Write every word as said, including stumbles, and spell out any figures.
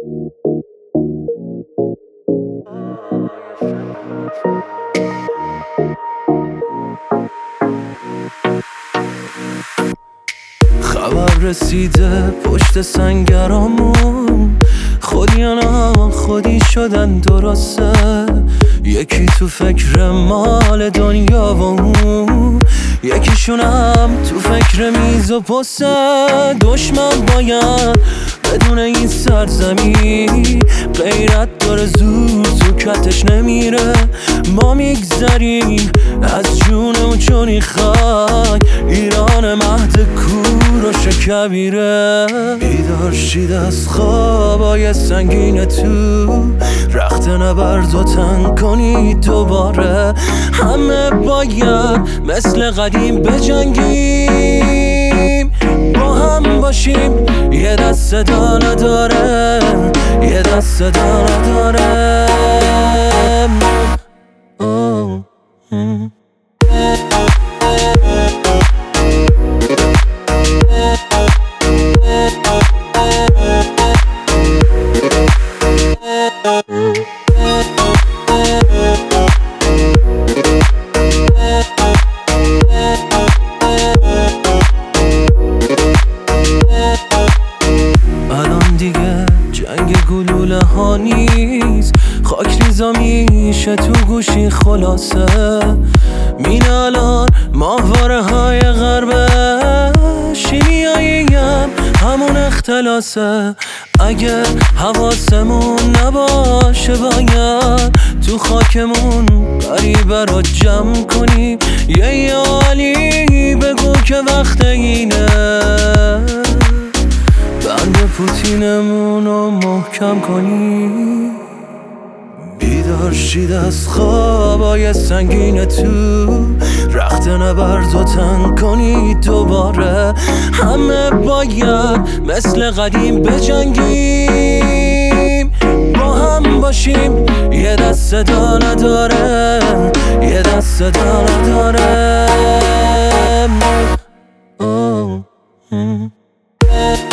خبر رسیده پشت سنگرامون، خودیانا خودی شدن درسته. یکی تو فکر مال دنیا و اون، یکیشونم تو فکر میز و پسته. دشمن باید بدون این سرزمین، غیرت داره زور تو کتش نمیره. ما میگذریم از جون و چونی خاک، ایران مهد کور و شکبیره. بیدار شید از خوابای سنگین تو، رخت نبرد و تن کنید دوباره. همه باید مثل قدیم بجنگیم، با هم باشیم. یه دست صدا نداره، یه دست صدا نداره. الان دیگه جنگ گلوله ها نیست، خاک ریزا میشه تو گوشی خلاصه. مین الان ماهواره های غربه، شیمیایی هم همون اختلاسه. اگه حواسمون نباشه باید تو خاکمون غریبه رو جمع کنیم. یه یالی بگو که وقت اینه، بند پوتینمون رو محکم کنیم. بیدار شید از خوابای سنگین تو، رخت نبرد و تن کنید دوباره. همه باید مثل قدیم بجنگیم، با هم باشیم. یه دست صدا نداره، یه دست صدا نداره.